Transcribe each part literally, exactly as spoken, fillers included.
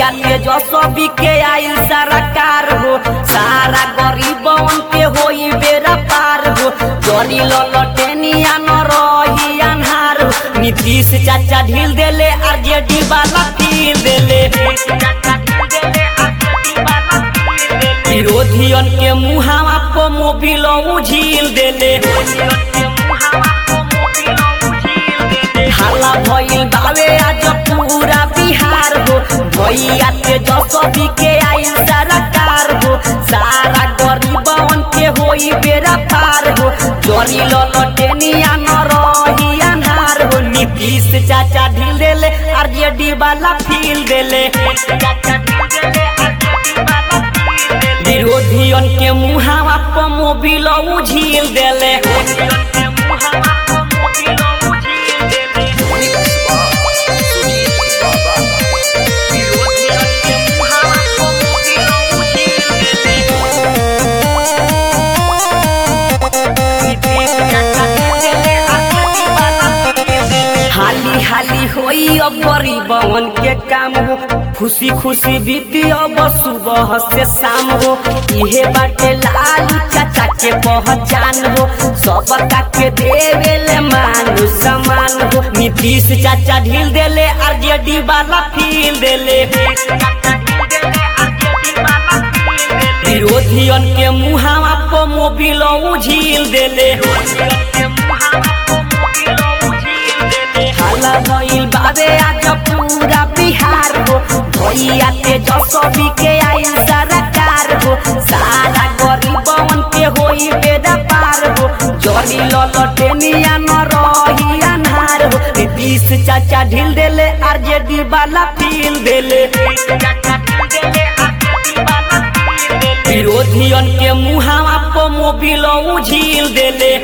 भैया तेजस्वी के आइल सरकार हो, सारा गरीबन के होई बेरा पार हो। जरी ललटेनिया न रही अन्हार हो, नीतीश चाचा ढील देले आरजेडी वाला फील देले। विरोधियन के मुहावा को मोबिल उझिल देले। हाला भइल बावे आज पूरा बिहार हो, भैया तेजस्वी के आइल सरकार हो, सारा गरीबन के होई बेरा पार हो। जरी ललटेनिया न रही अन्हार हो, नीतीश चाचा ढील देले आरजेडी वाला फील देले। विरोधियन के मुहावा को मोबिल उझिल देले। हाली हाली होई अब गरीबन के काम हो, खुशी खुशी बीती अब सुबह से शाम हो। इहे बाटे लालू चाचा के पहचान हो, सबका के देवेले मान सम्मान हो। नीतीश चाचा ढील देले आरजेडी वाला फील देले। विरोधियन के मुहावा को मोबिल उझिल देले। हाला भइल बावे आज पूरा बिहार हो, भैया तेजस्वी के आइल सरकार हो, सारा गरीबन के होई बेड़ा पार हो। जरी ललटेनिया न रही अन्हार हो, नीतीश चाचा ढील देले आरजेडी वाला फील देले। विरोधियन के मुहावा को मोबिल उझिल देले।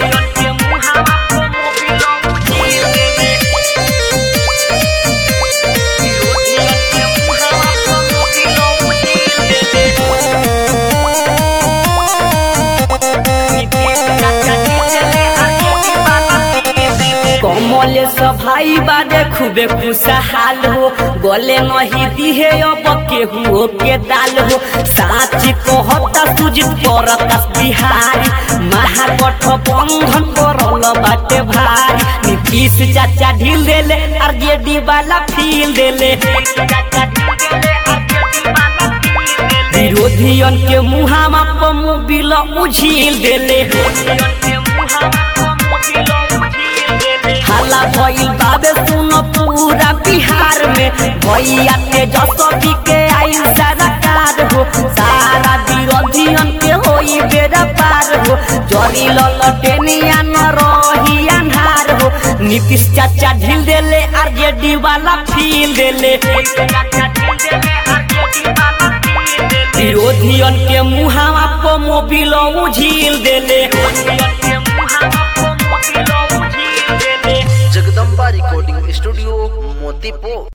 कमलेश भाई बारे खूबे खुशहाल हो, गले नहीं दिहे अब केहू के दाल हो। साची कहता सुजित प्रकाश बिहारी, महागठबंधन करल बाटे भारी। नीतीश चाचा ढील देले आरजेडी वाला फील देले। विरोधियन के मुहावा को मोबिल उझिल देले। हाला भइल बाबे सुन पूरा बिहार में, भैया तेजस्वी के आइल सरकार हो, सारा विरोधियन के होई बेड़ा पार हो। जरी ललटेनिया न रही अन्हार हो, नीतीश चाचा ढील देले आरजेडी वाला फील देले। विरोधियन के मुहावा को मोबिल उझिल देले। Jagdamba recording studio Motipur.